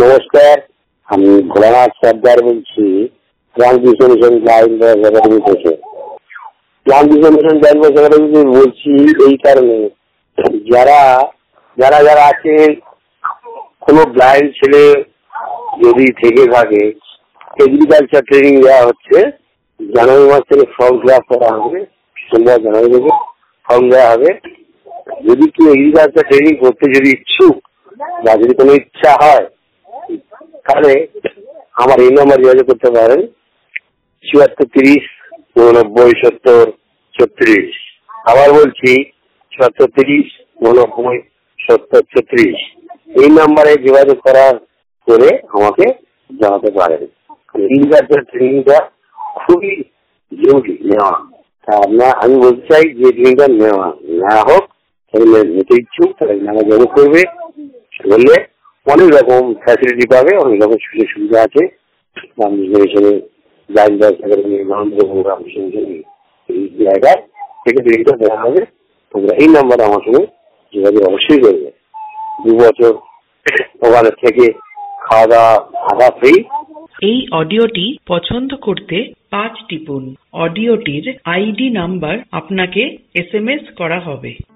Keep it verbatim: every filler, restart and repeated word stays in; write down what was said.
নমস্কার, আমি ভোলানাথ সর্দার বলছি, রামকৃষ্ণ মিশন গাইড একাডেমি থেকে। রামকৃষ্ণ মিশন গাইড একাডেমি বলছি এই কারণে, যারা যারা যারা আছে, কোনো ব্লাইন্ড ছেলে যদি থেকে থাকে, এগ্রিকালচার ট্রেনিং দেওয়া হচ্ছে। জানুয়ারি মাস থেকে ফর্ম ফিল আপ করা হবে, সোমবার জানুয়ারি থেকে ফর্ম দেওয়া হবে। যদি কেউ এগ্রিকালচার ট্রেনিং করতে যদি ইচ্ছুক বা যদি কোনো ইচ্ছা হয়, তাহলে আমার এই নাম্বার যোগাযোগ করতে পারেন, চুয়াত্তর তিরিশ উননব্বই সত্তর ছত্রিশ। আবার বলছি, চুয়াত্তর তিরিশ উননব্বই সত্তর ছত্রিশ। এই নাম্বারে যোগাযোগ করার করে আমাকে জানাতে পারেন। এগ্রিকালচার ট্রেনিংটা খুবই জরুরি নেওয়া। তা আপনার আমি বলতে চাই যে ট্রেনিংটা নেওয়া নেওয়া হোক, তাহলে নিতে ইচ্ছুক তাহলে নামে যোগাযোগ করবে। বললে অনেক রকম ফ্যাসিলিটি পাবে, অনেক রকম সুযোগ সুবিধা আছে। হিসেবে এই জায়গায় থেকে ট্রেনিংটা দেওয়া হবে। তোমরা এই নাম্বারে আমার সঙ্গে যোগাযোগ অবশ্যই করবে। দু বছর ওখানে থেকে খাওয়া দাওয়া থাকা ফ্রি। এই অডিওটি পছন্দ করতে পাঁচ টিপুন। অডিওটির আইডি নাম্বার আপনাকে এস এম এস করা হবে।